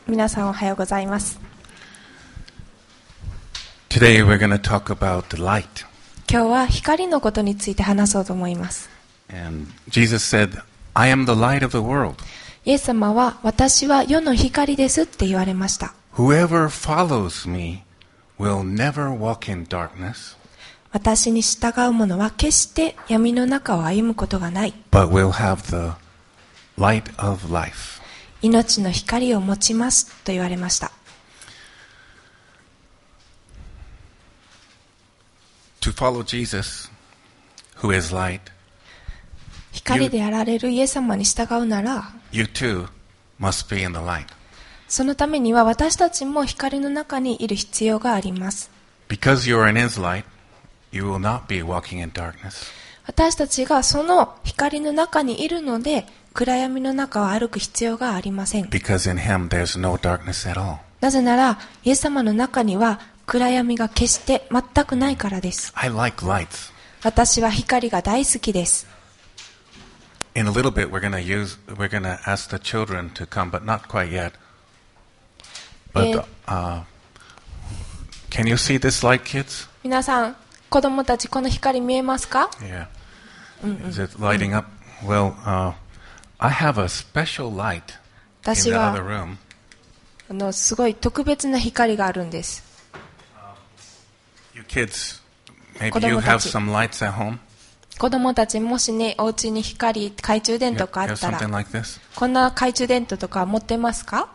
皆さんおはようございます。 Today we're going to talk about light. 今日は光のことについて話そうと思います。 And Jesus said, I am the light of the world. イエス様は私は世の光ですって言われました。 Whoever follows me will never walk in darkness, 私に従う者は決して闇の中を歩むことがない。 but will have the light of life. 命の光を持ちますと言われました。 To follow Jesus, who is light, 光であられるイエス様に従うなら、 you too must be in the light. そのためには私たちも光の中にいる必要があります。 Because you are in his light, you will not be walking in darkness. 私たちがその光の中にいるので、暗闇の中を歩く必要がありません。 Because in him there's no darkness at all. なぜなら、イエス様の中には暗闇が決して全くないからです。 I like lights. 私は光が大好きです。 In a little bit we're going to ask the children to come, but not quite yet. But can you see this light, kids? 皆さん、子供たちこの光見えますか？ Yeah. Is it lighting up? Well, I have a special light in 私 the other は room. すごい特別な光があるんです。 You kids, maybe 子供 you た have ち。 some lights at home? 子供たちもしね、お家に光、懐中電 You 灯があ have ったら、 something like this? こんな懐中電灯とか持ってますか？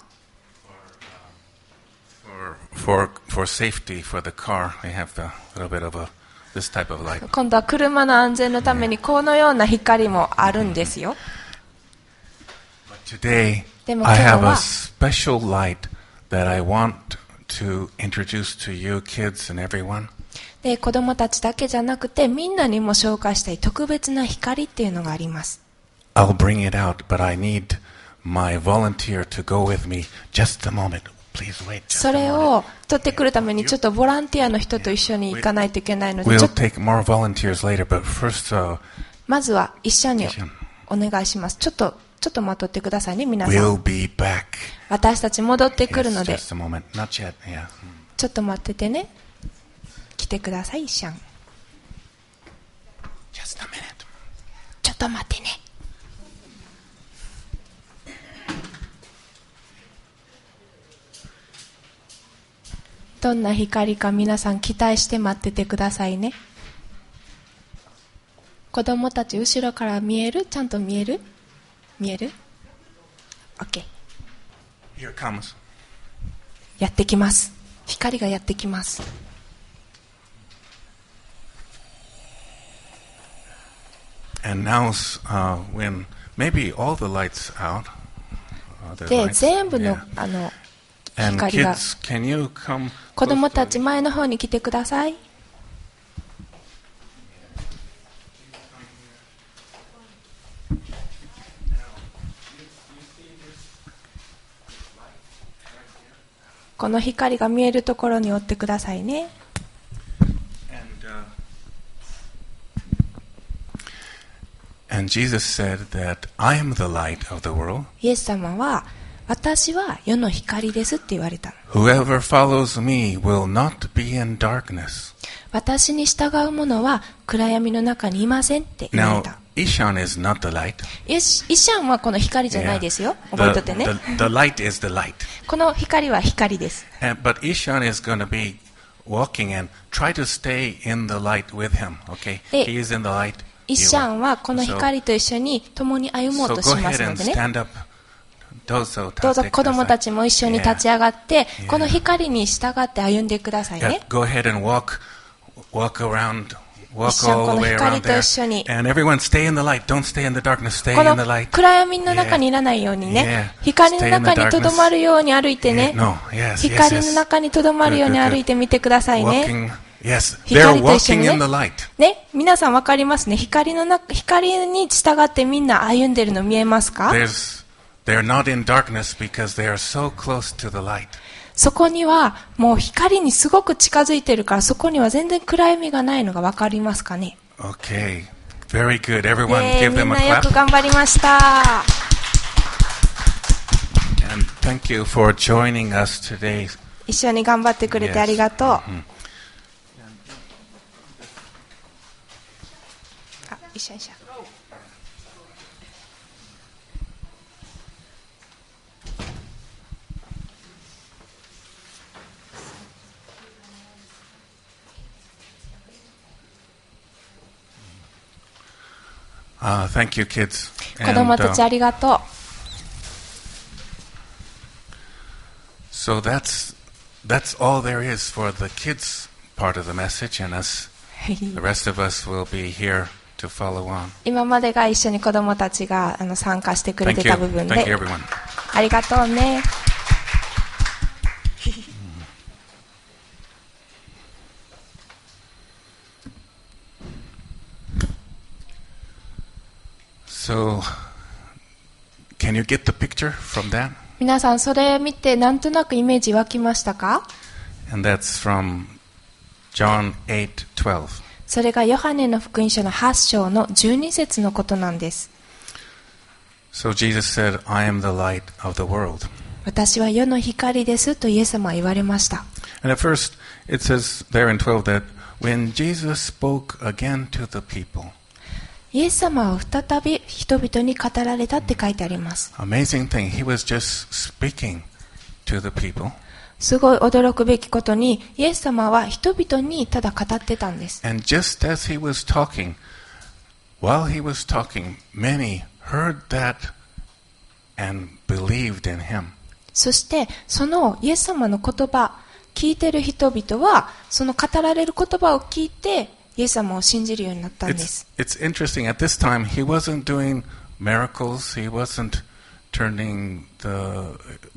For safety for the car, they have a little bit of this type of light. 今度は車の安全のためにこのような光もあるんですよ。 But today, でも I 今日 have a は special light that I want to introduce to you kids and everyone. で、子供たちだけじゃなくてみんなにも紹介したい特別な光っていうのがあります。 I'll bring it out, but I need my volunteer to go with me. Just a moment. Please wait. Just そ a れ moment. を取ってくるためにちょっとボランティアの人と一緒に行かないといけないので、 We'll ちょっと take more volunteers later, but first, まずは一緒に一緒にお願いします。ちょっと待っとってくださいね、皆さ we'll ん。 be back. 私たち戻ってくる Yes, ので、 just a moment. Not yet. Yeah. ちょっと待っててね。来てください、シャン。 Just a minute. ちょっと待ってね。どんな光か皆さん期待して待っててくださいね。子供たち後ろから見える？ちゃんと見える？見える？ OK。 Here it comes. やってきます。光がやってきます。 And now, when maybe all the lights out, the で、 lights, 全部の yeah. And 光が kids, can you come? 子供 close to たち前の方に来てください。この光が見えるところに追ってくださいね。 And Jesus said that I am the light of the world. イエス様は、私は世の光ですって言われた。 Whoever follows me will not be in darkness. 私に従う者は暗闇の中にいませんって言われ Now, た。 Ishan is not the light. イシャンはこの光じゃないですよ。 Yeah. 覚えとってね。 The light is the light. この光は光です。 But Ishan is going to be walking and try to stay in the light with him. Okay, で he is in the light. イシャンはこの光と一緒に共に歩もう So と go しま ahead すの and でね。 stand up. どうぞどうぞ子供たちも一緒に立ち上がって、 Yeah. この光に従って歩んでください Yeah, ね。 go ahead and walk around, walk 一緒に all こ the の way 光 around と一緒に there. And everyone stay in the light. Don't stay in the darkness. Stay こ in の the light. 暗闇の中にいらないようにね、 Yeah. 光の中にとどまるように歩いてね Yeah, no, yes, yes, 光 yes. の中にとどまるように歩いてみてくださいね。 Walking, yes, they're 光と一緒に walking ね in the light. ね、皆さんわかりますね。光に従ってみんな歩んでるの見えますか？ They're not in darkness because they are so close to the light. そこにはもう光にすごく近づいてるから、そこには全然暗闇がないのがわかりますかね。 Okay, very good. Everyone, give みん them a なよ clap. く頑張りました。 And Thank you for joining us today. 一緒に頑張ってくれてありがとう。一緒にしよう。 Thank you, kids. 子供たちありがとう。 So that's all there is for the kids part of the message, and the rest of us will be here to follow on. 今までが一緒に子供たちが参加してくれてた部分で、 Thank you, everyone. ありがとうね。 So, can you get the picture from that? 皆さんそれ見てなんとなくイメージ湧きましたか？ And that's from John 8:12. それがヨハネの福音書の8章の12節のことなんです。 So Jesus said, I am the light of the world. 私は世の光ですとイエス様は言われました。 And at first, it says there in 12 that when Jesus spoke again to the people, イエス様は再び人々に語られたって書いてあります。 amazing thing, he was just speaking to the people. すごい驚くべきことに、イエス様は人々にただ語ってたんです。 And just as he was talking, while he was talking, many heard that and believed in him. そしてそのイエス様の言葉、聞いている人々はその語られる言葉を聞いてイエス様を信じるようになったんです。 It's interesting. At this time, he wasn't doing miracles. He wasn't turning the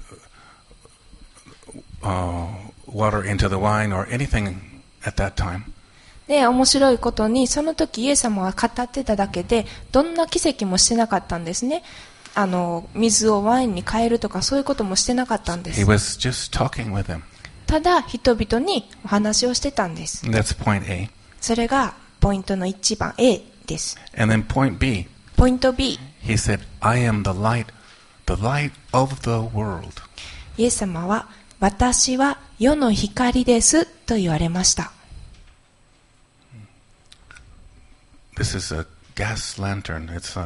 water into the wine or anything at that time. で、面白いことに、その時イエス様は語ってただけで、どんな奇跡もしてなかったんですね。水をワインに変えるとかそういうこともしてなかったんで He す。 was just talking with them. ただ人々にお話をしてたんです。 And that's point A. それがポイントの1番 A です。 And then point B, ポイント B、 he said, I am the light of the world. イエス様は私は世の光ですと言われました。 This is a gas lantern. It's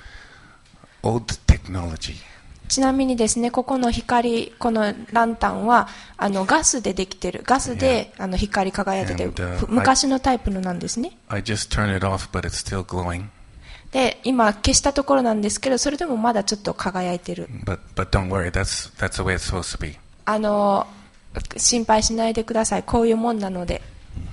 old technology. ちなみにですね、ここの光、このランタンはガスでできてる、ガスで光り輝いてて、昔のタイプのなんですね。 I just turned it off, but it's still glowing. で、今消したところなんですけど、それでもまだちょっと輝いてる。 But don't worry, that's the way it's supposed to be. 心配しないでください。こういうもんなので。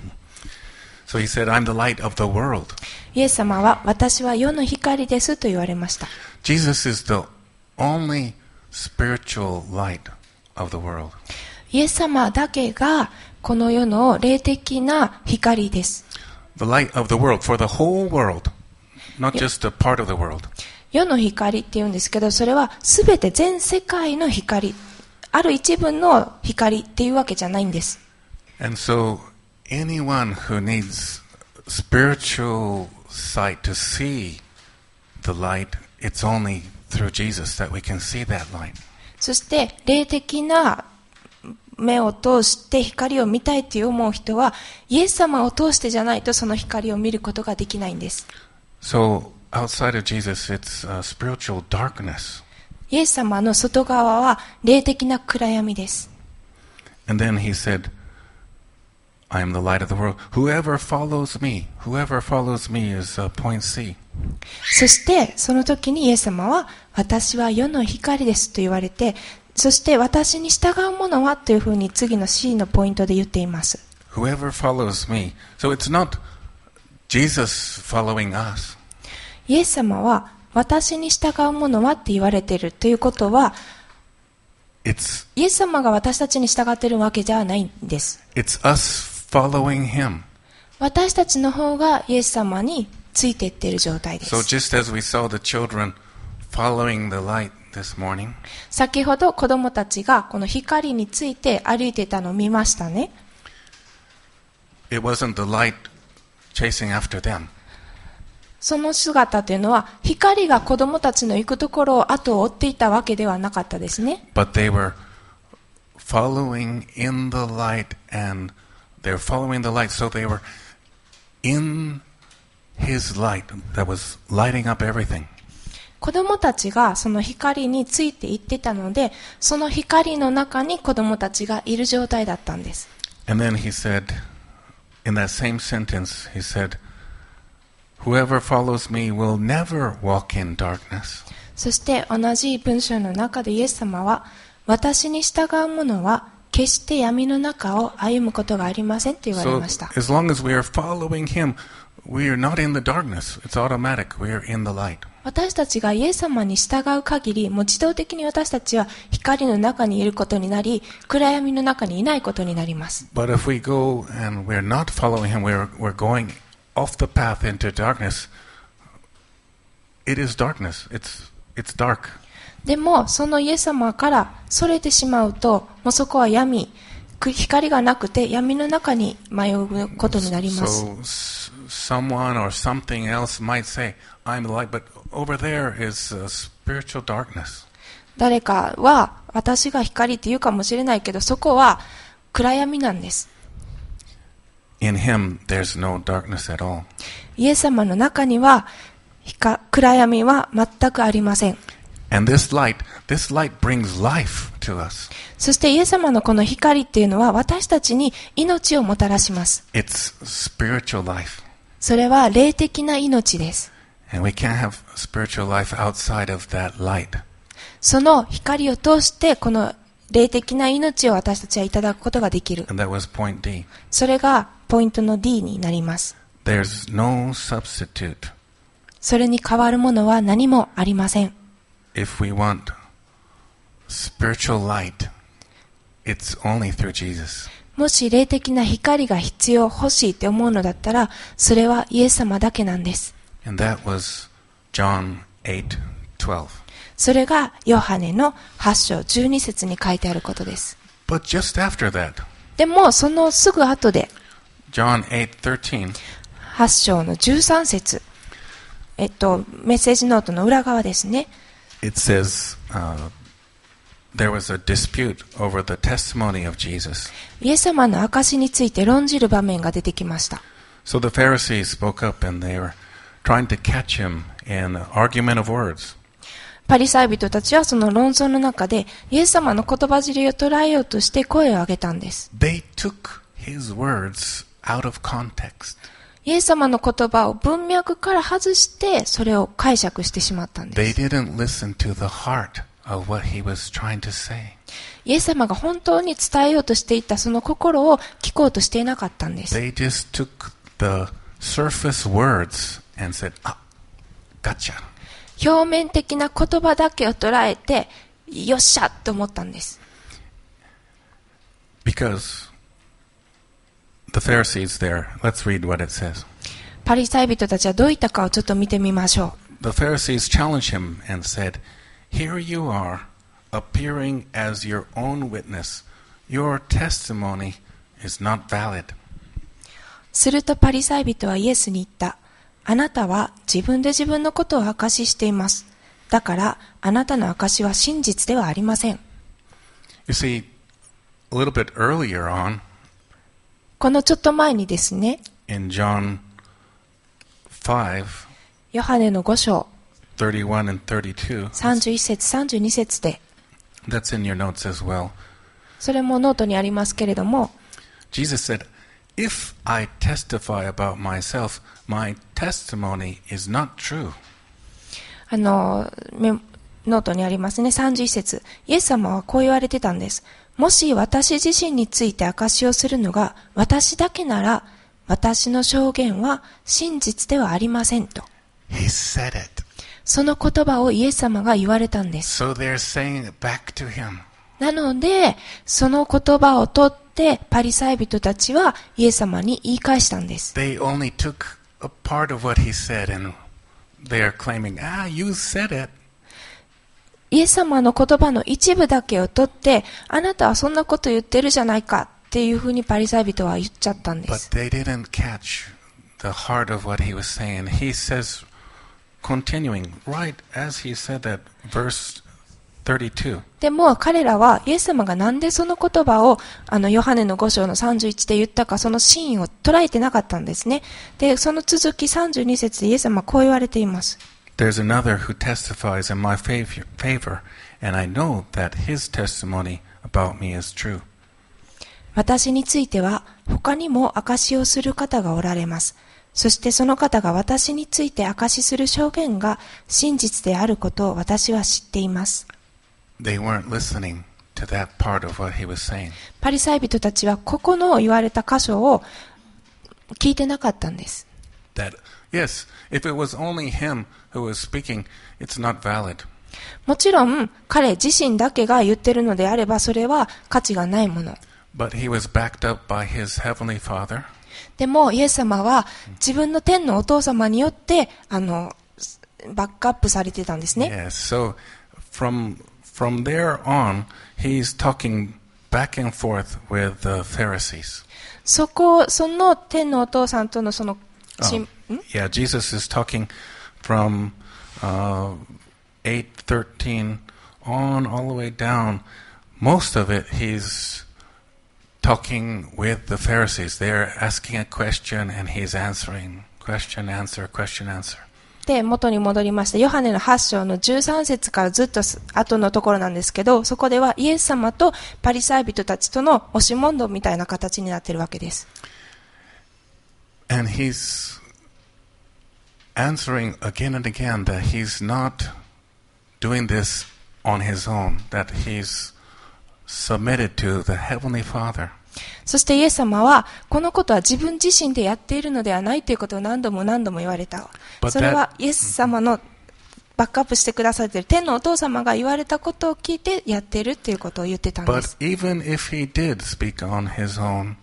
So he said, I'm the light of the world. イエス様は私は世の光ですと言われました。 Jesus is the only spiritual light of the world. イエス様だけがこの世の霊的な光です。 The light of the world for the whole world, not just a part of the world. 世の光って言うんですけど、それはすべて全世界の光、ある一部の光っていうわけじゃないんです。 And so anyone who needs spiritual sight to see the light, it's only through Jesus that we can see that light. そして霊的な目を通して光を見たいという思う人はイエス様を通してじゃないとその光を見ることができないんです。 So outside of Jesus, it's spiritual darkness. イエス様の外側は霊的な暗闇です。 And then he said, I am the light of the world. Whoever follows me is point C. そしてその時にイエス様は私は世の光ですと言われて、そして私に従う者はというふうに次の C のポイントで言っています。 Whoever follows me. So it's not Jesus following us. イエス様は私に従う者はって言われているということは、イエス様が私たちに従っているわけじゃないんです。 It's us following him. 私たちの方がイエス様についていっている状態です。 So just as we saw the children following the light this morning, 先ほど子供たちがこの光について歩いていたのを見ましたね。 it wasn't the light chasing after them. その姿というのは、光が子供たちの行くところを後を追っていたわけではなかったですね。 But they were following in the light, and they were following the light, so they were in His light that was lighting up everything. 子供たちがその光についていってたので、その光の中に子供たちがいる状態だったんです。 And then He said, in that same sentence, He said, Whoever follows me will never walk in darkness. そして同じ文章の中でイエス様は、私に従う者は決して闇の中を歩むことがありませんと言われ So ました。 as long as we are following Him, we are not in the darkness. It's automatic. We are in the light. 私たちがイエス様に従う限り、もう自動的に私たちは光の中にいることになり、暗闇の中にいないことになります。 But if we go and we're not following Him, we're going off the path into darkness. It is darkness. It's dark. でも、そのイエス様からそれてしまうと、もうそこは闇、光がなくて闇の中に迷うことになります。 So someone or something else might say, I'm the light, but over there is spiritual darkness. 誰かは私が光って言うかもしれないけど、そこは暗闇なんです。 In Him, there's no darkness at all. イエス様の中には暗闇は全くありません。 And this light brings life to us. そしてイエス様のこの光っていうのは私たちに命をもたらします。 It's spiritual life. それは霊的な命です。 And we can't have spiritual life outside of that light. その光を通してこの霊的な命を私たちはいただくことができる。 And that was point D. それがポイントの D になります。 There's no substitute. それに代わるものは何もありません。 If we want spiritual light, it's only through Jesus. もし霊的な光が必要、欲しいって思うのだったら、それはイエス様だけなんです。 And that was John 8:12. それがヨハネの8章12節に書いてあることです。 But just after that, でもそのすぐ後で、 John 8:13, 8章の13節、メッセージノートの裏側ですね。 it says, there was a dispute over the testimony of Jesus. イエス様の証について論じる場面が出てきました。 So the Pharisees spoke up and they were trying to catch him in an argument of words. パリサイ人たちはその論争の中でイエス様の言葉尻を捉えようとして声を上げたんです。 They took his words out of context. イエス様の言葉を文脈から外してそれを解釈してしまったんで They す。 didn't listen to the heart of what he was trying to say. イエス様が本当に伝えようとしていたその心を聞こうとしていなかったんです。 They just took the surface words and said, gotcha. 表面的な言葉だけを捉えて、よっしゃと思ったんです。 Because the Pharisees there, let's read what it says. パリサイ人たちはどういったかをちょっと見てみましょう。 The Pharisees challenged him and said, Here you are, appearing as your own witness. Your testimony is not valid. するとパリサイ人はイエスに言った。あなたは自分で自分のことを証ししています。だからあなたの証は真実ではありません。 You see, a little bit earlier on, このちょっと前にですね、 in John 5, ヨハネの5章、 31 and 32, 31節、32節で、 that's in your notes as well. それもノートにありますけれども、 Jesus said, If I testify about myself, my testimony is not true. ノートにありますね、31節。イエス様はこう言われてたんです。もし私自身について証しをするのが私だけなら、私の証言は真実ではありませんと。 He said it. その言葉をイエス様が言われたんです。 So they're saying it back to him. なので、その言葉を取ってパリサイ人たちはイエス様に言い返したんです。 They only took a part of what he said and they are claiming, you said it. イエス様の言葉の一部だけを取って、あなたはそんなこと言ってるじゃないかっていうふうにパリサイ人は言っちゃったんで But す。 they didn't catch the heart of what he was saying. He says continuing, right as he said that, verse 32. でも彼らはイエス様がなんでその言葉をヨハネの5章の31で言ったか、そのシーンを捉えてなかったんですね。で、その続き32節でイエス様はこう言われています。 There's another who testifies in my favor, and I know that his testimony about me is true. 私については他にも証しをする方がおられます。そしてその方が私について証しする証言が真実であることを私は知っています。 They weren't listening to that part of what he was saying. パリサイ人たちはここの言われた箇所を聞いてなかったんです。 That, yes, if it was only him who was speaking, it's not valid. もちろん彼自身だけが言ってるのであればそれは価値がないもの。 But he was backed up by his heavenly Father. でもイエス様は自分の天のお父様によってバックアップされてたんですね。 Yes, so from there on, he's talking back and forth with the Pharisees. その天のお父さんとの Yeah, Jesus is talking from 8:13 on all the way down. Most of it, he's talking with the Pharisees. They're asking a question and he's answering. Question, answer, question, answer. で、元に戻りまして、ヨハネの8章の13節からずっと後のところなんですけど、そこではイエス様とパリサイ人たちとの押し問答みたいな形になっているわけです。 And he's answering again and again that he's not doing this on his own, that he's submitted to the Heavenly Father. そしてイエス様はこのことは自分自身でやっているのではないということを何度も何度も言われた。それはイエス様のバックアップしてくださっている天のお父様が言われたことを聞いてやっているということを言ってたんです。 But even if he did speak on his own,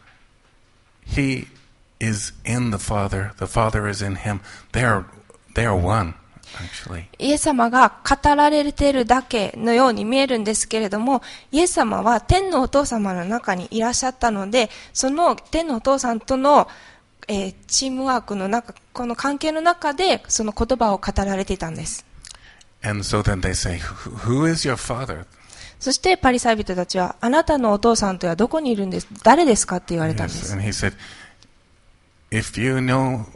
he is in the Father is in him. They are one. イエス様が語られているだけのように見えるんですけれども、イエス様は天のお父様の中にいらっしゃったので、その天のお父さんとの、チームワークの中、この関係の中でその言葉を語られていたんです。 And so then they say, Who is your father? そしてパリサイ人たちは、あなたのお父さんとはどこにいるんです、誰ですかって言われたんです。 Yes, and he said, If you knew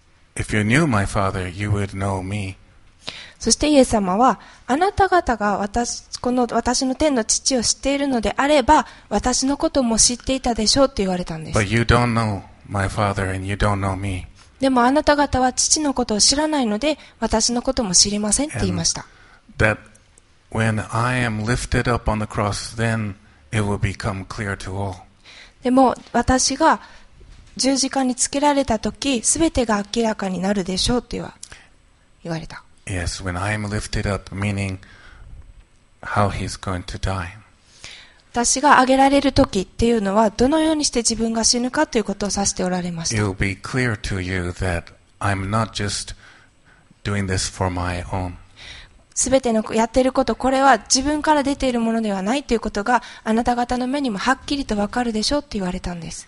my father, you would know me. そしてイエス様は、あなた方が私の天の父を知っているのであれば、私のことも知っていたでしょうって言われたんです。 But you don't know my father and you don't know me. でもあなた方は父のことを知らないので、私のことも知りませんって言いました。 That when I am lifted up on the cross, then it will become clear to all. でも私が十字架につけられたとき、すべてが明らかになるでしょうって言われた。 Yes, when I am lifted up, meaning how he's going to die. 私が挙げられるときっていうのは、どのようにして自分が死ぬかということを指しておられました。 It will be clear to you that I'm not just doing this for my own. すべてのやっていること、これは自分から出ているものではないということが、あなた方の目にもはっきりとわかるでしょうって言われたんです。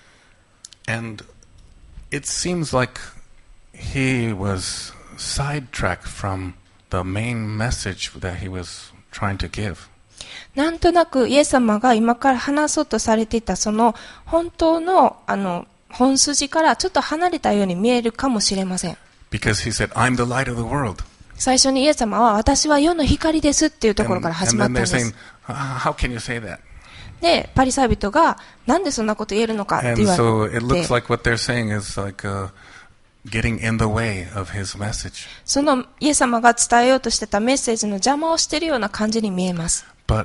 And it seems like he was sidetracked from the main message that he was trying to give. なんとなくイエス様が今から話そうとされていたその本当の本筋からちょっと離れたように見えるかもしれません。 Because he said, I'm the light of the world. 最初にイエス様は私は世の光ですっていうところから始まったんです。 And then they're saying, How can you say that? で、パリサイ人がなんでそんなこと言えるのかって言われて。 And so it looks like what they're saying is like getting in the way of his message. そのイエス様が伝えようとしてたメッセージの邪魔をしているような感じに見えます。 But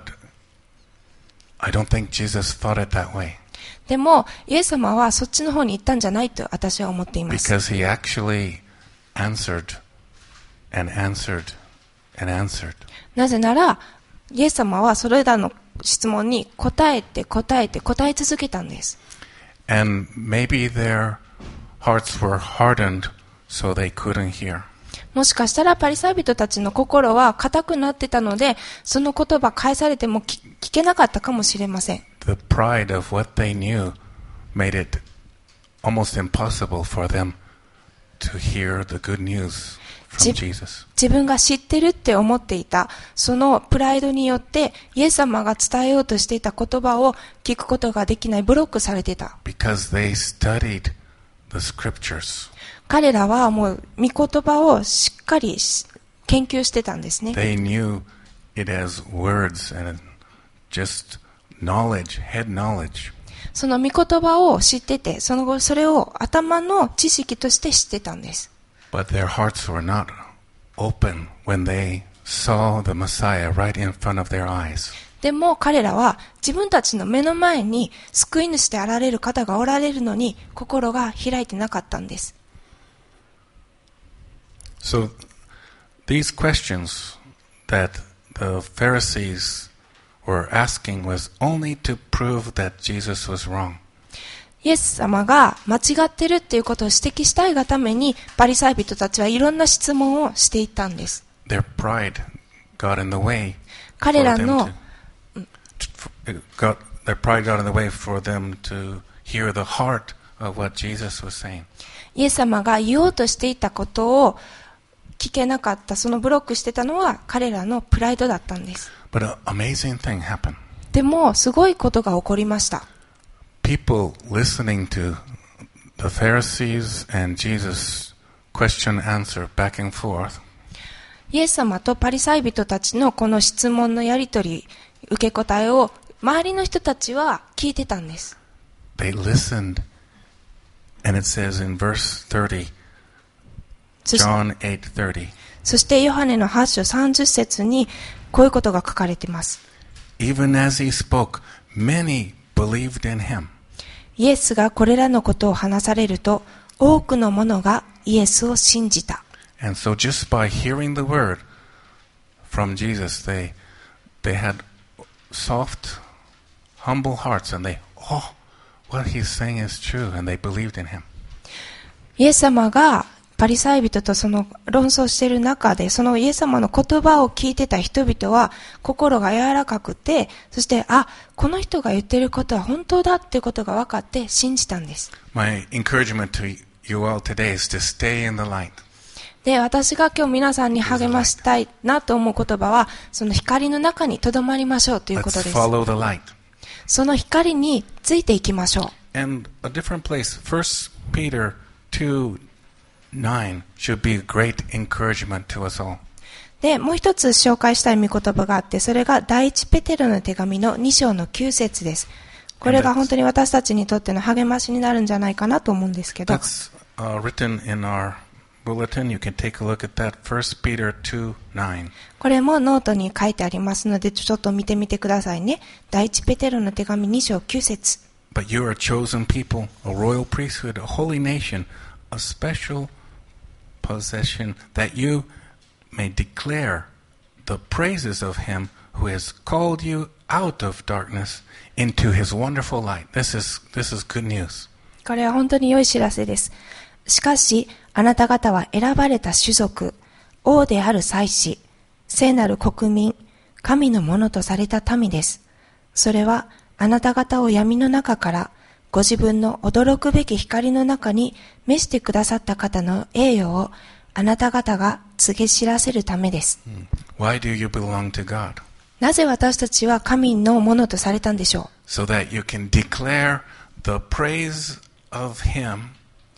I don't think Jesus thought it that way. でもイエス様はそっちの方に行ったんじゃないと私は思っています。 Because he actually answered and answered and answered. なぜならイエス様はそれらの質問に答え続けたんです。 And maybe their hearts were hardened so they couldn't hear. もしかしたらパリサイ人たちの心は固くなってたので、その言葉返されても聞けなかったかもしれません。 The pride of what they knew made it almost impossible for them to hear the good news from Jesus. 自分が知ってるって思っていた、そのプライドによって、イエス様が伝えようとしていた言葉を聞くことができない、ブロックされていた。 Because they studied the scriptures. 彼らはもう、御言葉をしっかり研究してたんですね。 They knew it as words and just knowledge, head knowledge. その御言葉を知ってて、その後それを頭の知識として知ってたんです。 But their hearts were not open when they saw the Messiah right in front of their eyes. でも彼らは自分たちの目の前に救い主であられる方がおられるのに心が開いてなかったんです。 So these questions that the Pharisees were asking was only to prove that Jesus was wrong. イエス様が間違ってるっていうことを指摘したいがために、パリサイ人たちはいろんな質問をしていったんです。 Their pride got in the way. 彼らの Their pride got in the way for them to hear the heart of what Jesus was saying. イエス様が言おうとしていたことを聞けなかった、そのブロックしてたのは彼らのプライドだったんです。 But an amazing thing happened. でもすごいことが起こりました。 People listening to the Pharisees and Jesus question answer back and forth. イエス様とパリサイ人たちのこの質問のやり取り、受け答えを周りの人たちは聞いてたんです。 They listened, and it says in verse 30, John 8:30. そしてヨハネの8章30節にこういうことが書かれています。 Even as he spoke, many believed in him. イエスがこれらのことを話されると、多くの者がイエスを信じた。 And so just by hearing the word from Jesus, they had soft, humble hearts, and what he's saying is true, and they believed in him. イエス様がパリサイ人とその論争している中で、そのイエス様の言葉を聞いてた人々は心が柔らかくて、そして、この人が言っていることは本当だっていうことが分かって信じたんです。 My encouragement to you all today is to stay in the light. で、私が今日皆さんに励ましたいなと思う言葉は、その光の中に留まりましょうということです。 Let's follow the light. その光についていきましょう。 And a different place, 1 Peter 2:9 should be a great encouragement to us all. で、もう一つ紹介したい御言葉があって、それが第一ペテロの手紙の2章の9節です。これが本当に私たちにとっての励ましになるんじゃないかなと思うんですけど。 That's written in our bulletin. You can take a look at that. 1 Peter 2:9. これもノートに書いてありますので、ちょっと見てみてくださいね。第一ペテロの手紙2章9節。 But you are a chosen people, a royal priesthood, a holy nation, a special possession, that you may declare the praises of him who has called you out of darkness into his wonderful light. This is good news. これは本当に良い知らせです。しかし、あなた方は選ばれた種族、王である祭司、聖なる国民、神のものとされた民です。それは、あなた方を闇の中から、ご自分の驚くべき光の中に召してくださった方の栄誉を、あなた方が告げ知らせるためです。 Why do you belong to God? なぜ私たちは神のものとされたんでしょう？ So that you can declare the praise of him.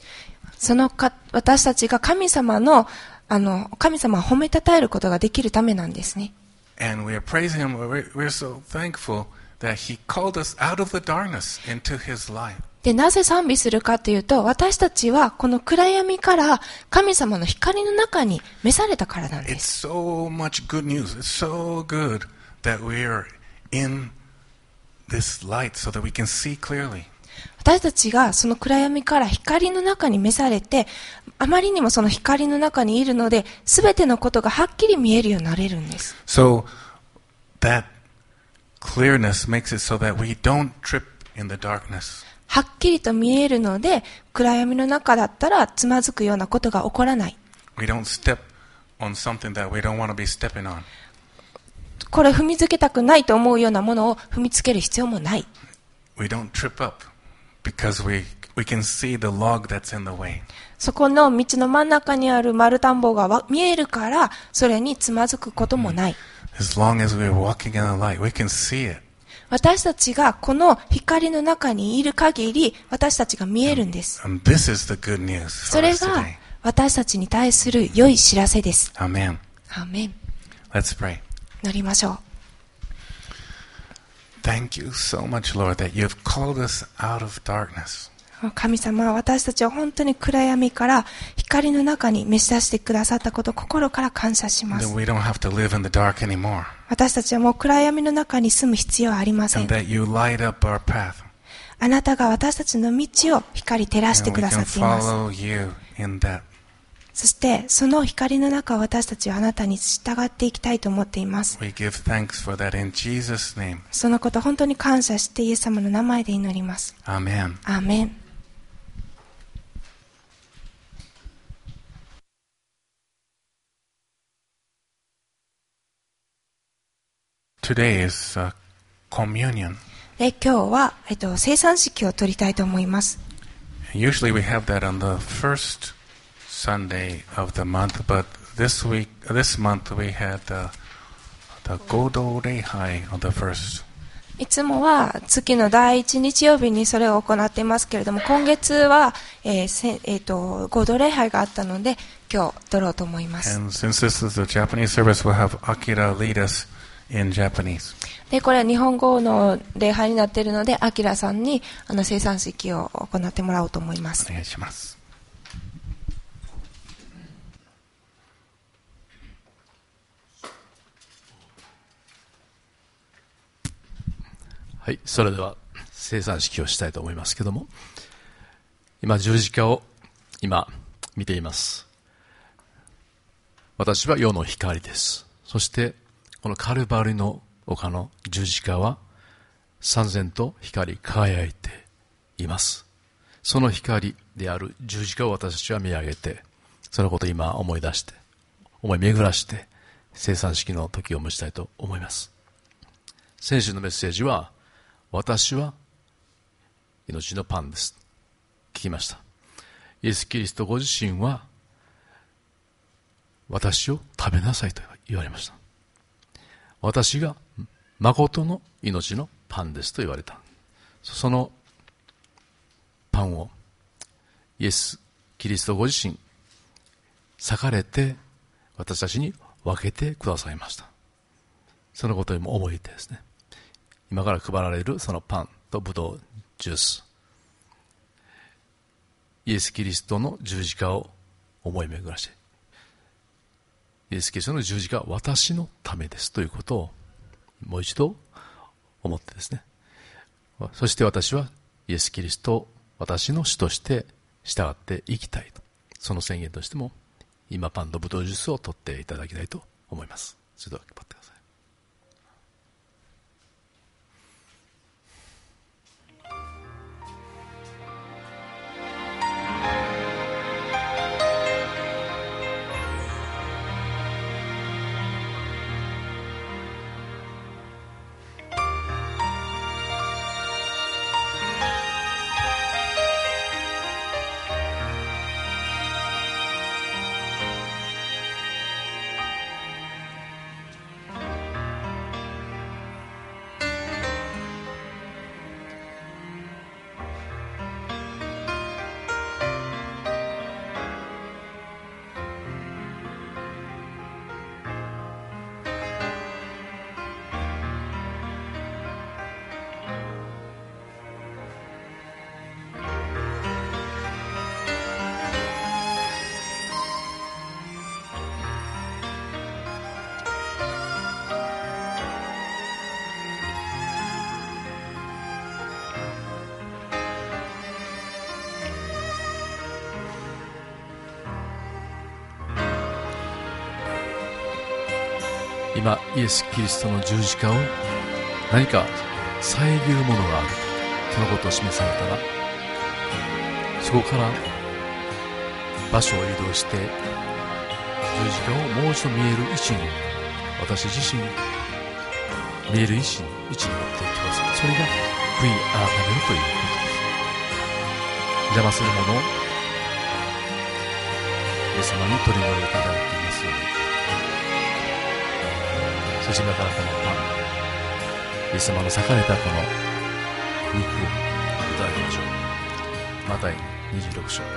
私たちが神様を褒めたたえることができるためなんですね。 And we are praising him. We're so thankful that he called us out of the darkness into his light. で、なぜ賛美するかというと、私たちはこの暗闇から神様の光の中に召されたからなんです。 It's so much good news. It's so good that we are in this light so that we can see clearly. 私たちがその暗闇から光の中に召されて、あまりにもその光の中にいるので、すべてのことがはっきり見えるようになれるんです。 So that clearness makes it so that we don't trip in the darkness. はっきりと見えるので、暗闇の中だったらつまずくようなことが起こらない。 We don't step on something that we don't want to be stepping on. これ踏みつけたくないと思うようなものを踏みつける必要もない。 We don't trip up because we we can see the log that's in the way. そこの道の真ん中にある丸田んぼが見えるから、それにつまずくこともない。 As long as we're walking in the light, we can see it. 私たちがこの光の中にいる限り、私たちが見えるんです。 And this is the good news そ for れ us が today. 私たちに対する良い知らせです。 Amen. アーメン。 Let's pray. 祈りましょう。 Thank you so much, Lord, that you've called us out of darkness. 神様は私たちを本当に暗闇から光の中に召し出してくださったことを心から感謝しま That す。 we don't have to live in the dark anymore. 私たちはもう暗闇の中に住む必要はありません。 And that you light up our path. あなたが私たちの道を光照らして And く we ださ can っています。 follow you in that. そしてその光の中、私たちはあなたに従っていきたいと思っています。 We give thanks for that in Jesus' name. そのこと本当に感謝してイエス様の名前で祈ります。 Amen. アーメン。 Today is communion. で、今日は、聖餐式を取りたいと思います。 Usually we have that on the first Sunday of the month, but this month we had the Godo Reihai on the first. いつもは月の第一日曜日にそれを行っていますけれども、今月は、合同礼拝があったので、今日取ろうと思います。 And since this is a Japanese service, we'll have Akira lead us in Japanese. で、これは日本語の礼拝になっているので、アキラさんに聖餐式を行ってもらおうと思います。 お願いします。 はい、それでは聖餐式をしたいと思いますけども、今十字架を見ています。私は世の光です。そしてこのカルバリの丘の十字架は燦然と光り輝いています。その光である十字架を私たちは見上げて、そのことを今思い出して思い巡らして聖餐式の時を迎えたいと思います。先週のメッセージは、私は命のパンです。聞きました。イエス・キリストご自身は、私を食べなさいと言われました。私が誠の命のパンですと言われた。そのパンをイエス・キリストご自身、裂かれて私たちに分けてくださいました。そのことにも覚えてですね、今から配られるそのパンとブドウジュース、イエス・キリストの十字架を思い巡らして、イエス・キリストの十字架は私のためですということをもう一度思ってですね、そして私はイエス・キリストを私の主として従っていきたいと、その宣言としても今パンとブドウジュースを取っていただきたいと思います。それでは配ってください。今イエス・キリストの十字架を何か遮るものがある、そのことを示されたら、そこから場所を移動して十字架をもう一度見える位置に、私自身見える位置に持っていきます。それが悔い改めるということです。 邪魔するものをイエス様に取り除いていただいていますように、そして今からこのパン、イエス様の裂かれたこの肉をいただきましょう。マタイ26章。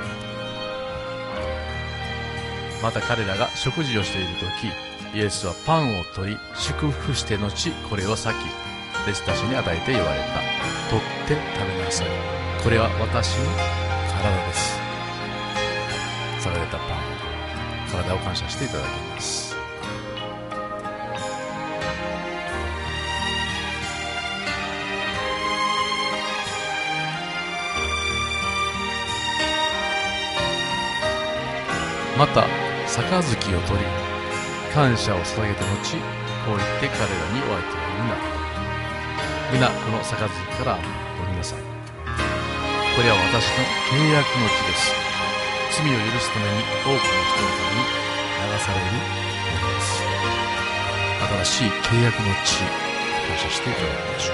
また彼らが食事をしているとき、イエスはパンを取り祝福して後、これを裂き弟子たちに与えて言われた。取って食べなさい。これは私の体です。裂かれたパン、体を感謝していただきます。また杯を取り感謝を捧げた後、こう言って彼らにお相手を言うな。皆この杯から飲みなさい。これは私の契約の血です。罪を許すために多くの人のために流されるものです。新しい契約の血、感謝していただきましょう。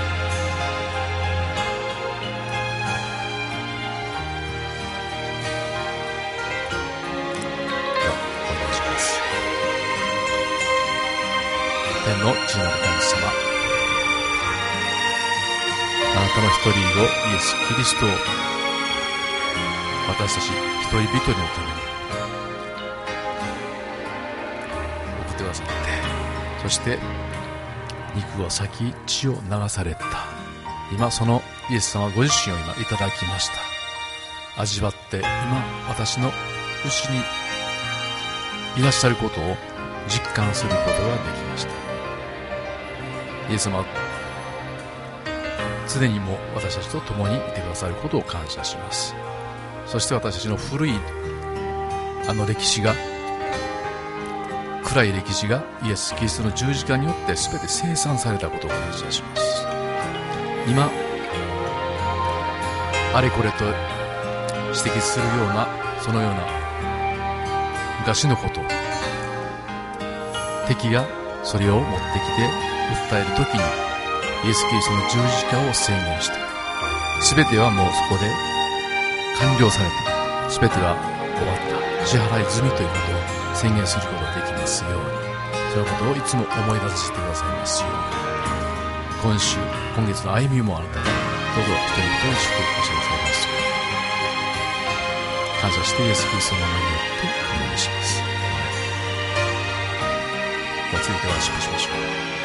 天の父なる神様、あなたの一人子イエス・キリストを私たち一人一人のために送ってくださって、そして肉を裂き血を流された。今そのイエス様ご自身を今いただきました。味わって今私の内にいらっしゃることを実感することができました。イエス様は常にも私たちと共にいてくださることを感謝します。そして私たちの古い歴史が、暗い歴史がイエス・キリストの十字架によって全て清算されたことを感謝します。今あれこれと指摘するようなそのような昔のことを敵がそれを持ってきて訴えるときにイエス・キリストの十字架を宣言して、全てはもうそこで完了されて、全ては終わった、支払い済みということを宣言することができますように、そのことをいつも思い出させてくださいますように、今月の歩みもあなたがどうぞ一人一人祝福してくださいますように、感謝してイエス・キリストの名前によってお願いします。では続いては祝福しましょう。